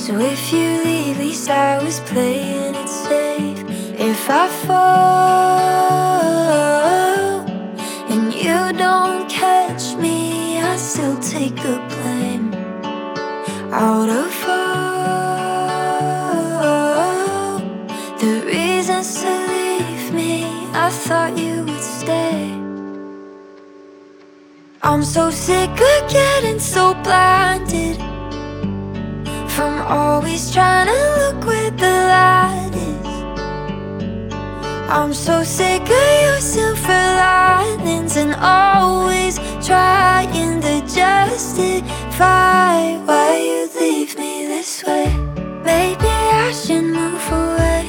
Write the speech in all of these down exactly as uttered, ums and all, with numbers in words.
So if you leave, at least I was playing it safe. If I fall and you don't catch me, I still take the blame. Out of all the reasons to leave me, I thought you would stay. I'm so sick of getting so blinded from always trying to look where the light is. I'm so sick of your silver linings and always trying to justify why you leave me this way. Maybe I should move away.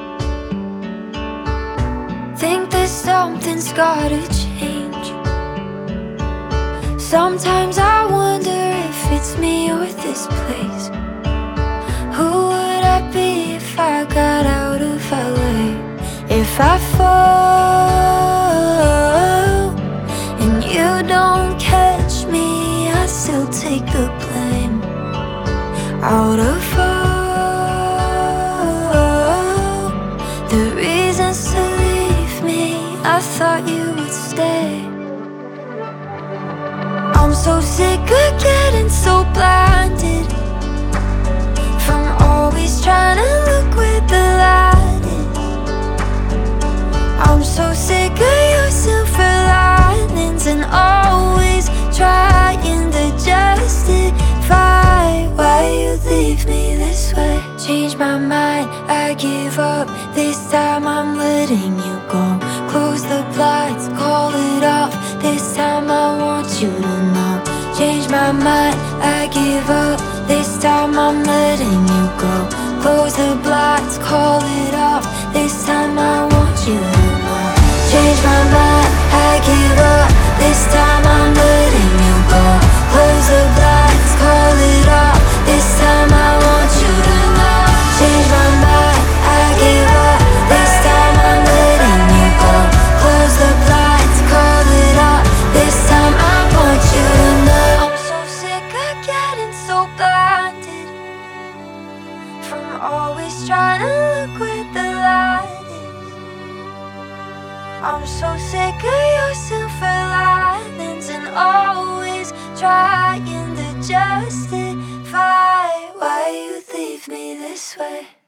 Think that something's gotta change. Sometimes I wonder if it's me or this place. Who would I be if I got out of L A? If I fall and you don't catch me, I still take the blame. Out of all the reasons to leave me, I thought you would stay. I'm so sick of getting so blinded from always trying to look where the light is. I'm so sick of your silver linings and always trying to justify why you leave me this way. Change my mind, I give up. This time I'm letting you go. Close the blinds, call it off. This time I want you to know. Change my mind, I give up. This time I'm letting you go. Close the blinds, call it off. This time I want you to know. Change my mind, I give up. This time I'm letting you go. Close the blinds, call it off. This time I want you to know. Change my mind, I give up. This time I'm letting you go. Close the blinds, call it off. This time I want you to know. I'm so sick of getting so blinded from always trying to look where the light is. I'm so sick of your silver linings and always trying to justify why you leave me this way.